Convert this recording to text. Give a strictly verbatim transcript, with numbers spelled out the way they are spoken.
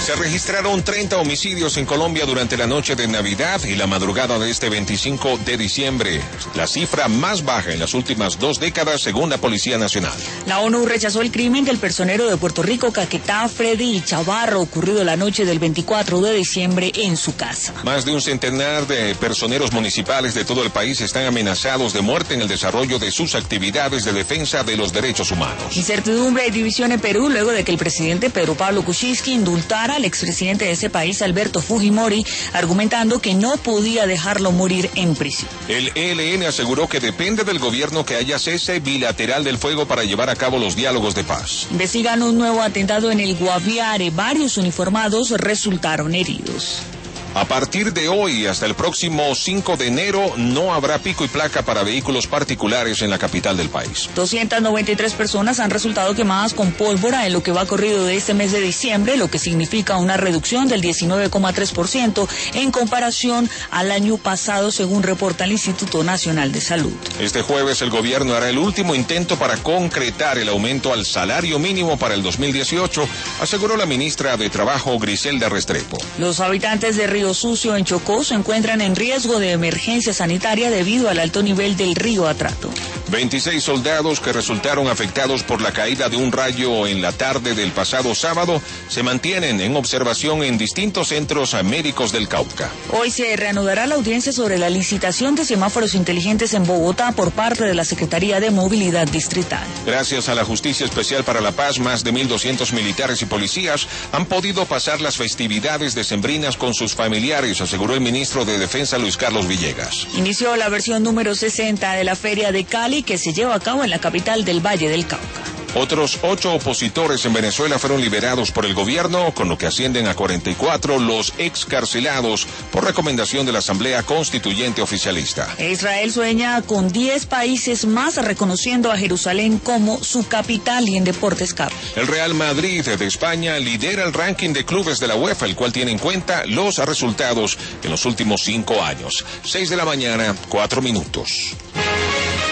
Se registraron treinta homicidios en Colombia durante la noche de Navidad y la madrugada de este veinticinco de diciembre, la cifra más baja en las últimas dos décadas según la Policía Nacional. La ONU rechazó el crimen del personero de Puerto Rico, Caquetá Freddy Chavarro, ocurrido la noche del veinticuatro de diciembre en su casa. Más de un centenar de personeros municipales de todo el país están amenazados de muerte en el desarrollo de sus actividades de defensa de los derechos humanos. Incertidumbre y división en Perú luego de que el presidente Pedro Pablo Kuczynski indultara al expresidente de ese país, Alberto Fujimori, argumentando que no podía dejarlo morir en prisión. El E L N aseguró que depende del gobierno que haya cese bilateral del fuego para llevar a cabo los diálogos de paz. Investigan un nuevo atentado en el Guaviare. Varios uniformados resultaron heridos. A partir de hoy hasta el próximo cinco de enero no habrá pico y placa para vehículos particulares en la capital del país. doscientas noventa y tres personas han resultado quemadas con pólvora en lo que va corrido de este mes de diciembre, lo que significa una reducción del diecinueve coma tres por ciento en comparación al año pasado, según reporta el Instituto Nacional de Salud. Este jueves el gobierno hará el último intento para concretar el aumento al salario mínimo para el dos mil dieciocho, aseguró la ministra de Trabajo, Griselda Restrepo. Los habitantes de Río Sucio en Chocó se encuentran en riesgo de emergencia sanitaria debido al alto nivel del río Atrato. veintiséis soldados que resultaron afectados por la caída de un rayo en la tarde del pasado sábado se mantienen en observación en distintos centros médicos del Cauca. Hoy se reanudará la audiencia sobre la licitación de semáforos inteligentes en Bogotá por parte de la Secretaría de Movilidad Distrital. Gracias a la Justicia Especial para la Paz, más de mil doscientos militares y policías han podido pasar las festividades decembrinas con sus familiares, aseguró el ministro de Defensa Luis Carlos Villegas. Inició la versión número sesenta de la Feria de Cali, que se lleva a cabo en la capital del Valle del Cauca. Otros ocho opositores en Venezuela fueron liberados por el gobierno, con lo que ascienden a cuarenta y cuatro los excarcelados por recomendación de la Asamblea Constituyente Oficialista. Israel sueña con diez países más reconociendo a Jerusalén como su capital. Y en deportes, Carlos. El Real Madrid de España lidera el ranking de clubes de la UEFA, el cual tiene en cuenta los resultados en los últimos cinco años. Seis de la mañana, cuatro minutos.